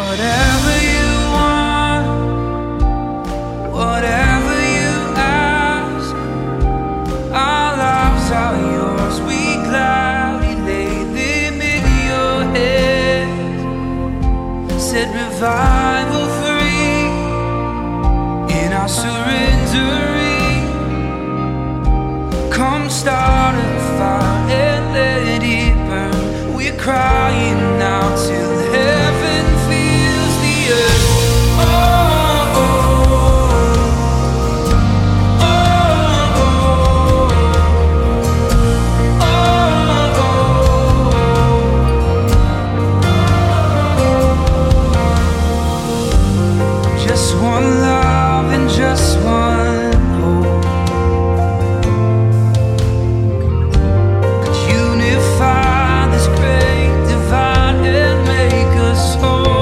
Whatever you want, whatever you ask, our lives are yours. We gladly lay them in your hands. Set revival free in our surrendering. Come start a fire and let it burn. We're crying out to